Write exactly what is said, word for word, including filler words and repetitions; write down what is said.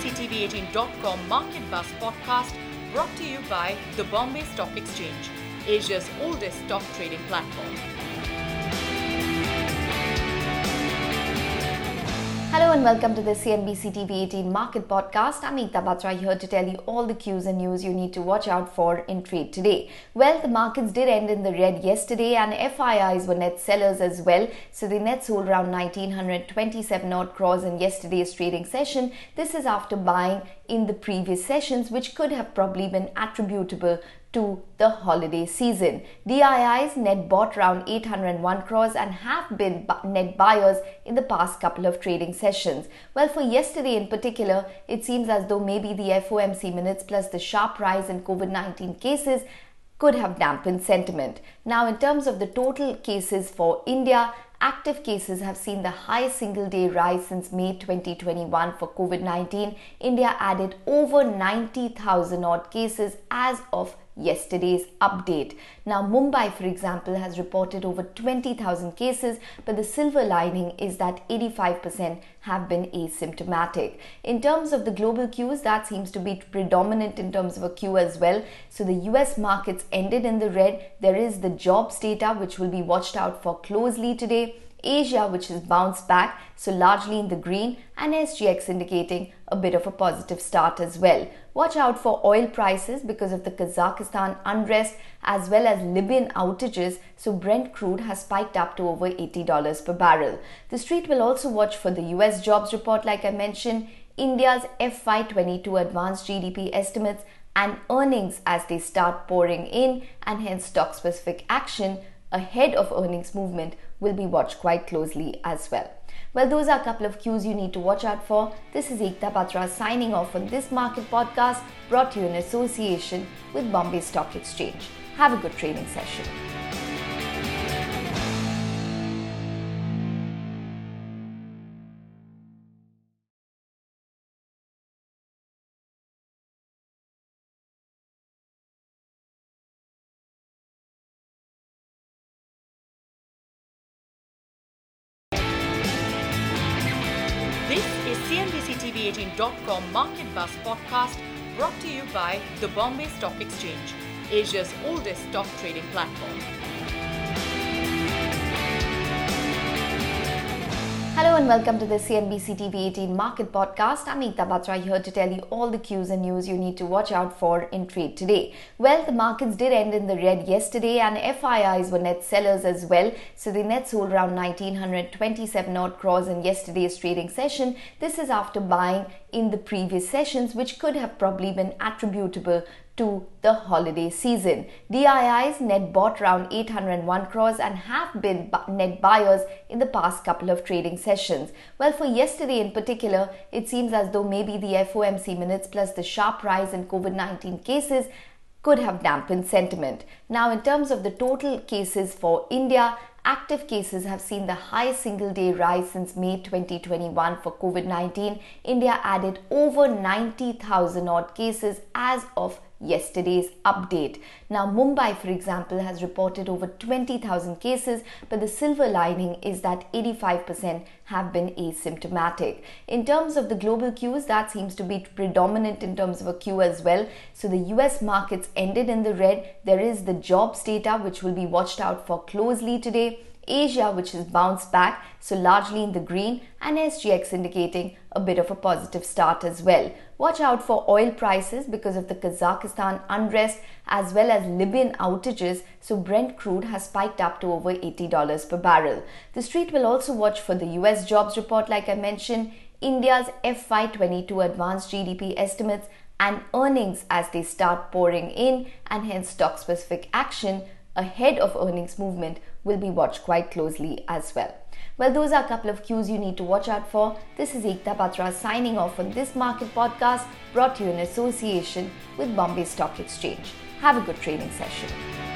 C T V eighteen dot com Market Buzz podcast brought to you by the Bombay Stock Exchange, Asia's oldest stock trading platform. Hello and welcome to the C N B C T V eighteen Market Podcast. I'm Ekta Batra here to tell you all the cues and news you need to watch out for in trade today. Well, the markets did end in the red yesterday and F I Is were net sellers as well. So the net sold around one thousand nine hundred twenty-seven odd crores in yesterday's trading session. This is after buying in the previous sessions, which could have probably been attributable to the holiday season. D I Is net bought around eight hundred one crores and have been net buyers in the past couple of trading sessions. Well, for yesterday in particular, it seems as though maybe the F O M C minutes plus the sharp rise in COVID nineteen cases could have dampened sentiment. Now, in terms of the total cases for India, active cases have seen the highest single day rise since May twenty twenty-one for COVID nineteen. India added over ninety thousand odd cases as of yesterday's update. Now, Mumbai, for example, has reported over twenty thousand cases, but the silver lining is that eighty-five percent have been asymptomatic. In terms of the global cues, that seems to be predominant in terms of a cue as well. So the U S markets ended in the red. There is the jobs data, which will be watched out for closely today. Asia, which has bounced back, so largely in the green, and S G X indicating a bit of a positive start as well. Watch out for oil prices because of the Kazakhstan unrest as well as Libyan outages, so Brent crude has spiked up to over eighty dollars per barrel. The street will also watch for the U S jobs report, like I mentioned, India's F Y twenty-two advanced G D P estimates and earnings as they start pouring in, and hence stock-specific action ahead of earnings movement will be watched quite closely as well. Well, those are a couple of cues you need to watch out for. This is Ekta Batra signing off on this market podcast brought to you in association with Bombay Stock Exchange. Have a good trading session. This is C N B C T V eighteen dot com Market Buzz podcast brought to you by the Bombay Stock Exchange, Asia's oldest stock trading platform. Hello and welcome to the C N B C T V eighteen Market Podcast. I'm Ekta Batra here to tell you all the cues and news you need to watch out for in trade today. Well, the markets did end in the red yesterday and F I Is were net sellers as well. So the net sold around one thousand nine hundred twenty-seven odd crores in yesterday's trading session. This is after buying in the previous sessions, which could have probably been attributable to the holiday season. D I Is net bought around eight hundred one crores and have been net buyers in the past couple of trading sessions. Well, for yesterday in particular, it seems as though maybe the F O M C minutes plus the sharp rise in COVID nineteen cases could have dampened sentiment. Now, in terms of the total cases for India, active cases have seen the highest single day rise since May twenty twenty-one for COVID nineteen. India added over ninety thousand odd cases as of yesterday's update. Now, Mumbai, for example, has reported over twenty thousand cases, but the silver lining is that eighty-five percent have been asymptomatic. In terms of the global cues, that seems to be predominant in terms of a cue as well. So the U S markets ended in the red. There is the jobs data, which will be watched out for closely today. Asia, which has bounced back, so largely in the green, and S G X indicating a bit of a positive start as well. Watch out for oil prices because of the Kazakhstan unrest as well as Libyan outages, so Brent crude has spiked up to over eighty dollars per barrel. The street will also watch for the U S jobs report, like I mentioned, India's F Y twenty-two advanced G D P estimates and earnings as they start pouring in, and hence stock-specific action ahead of earnings movement will be watched quite closely as well. Well, those are a couple of cues you need to watch out for. This is Ekta Batra signing off on this market podcast brought to you in association with Bombay Stock Exchange. Have a good trading session.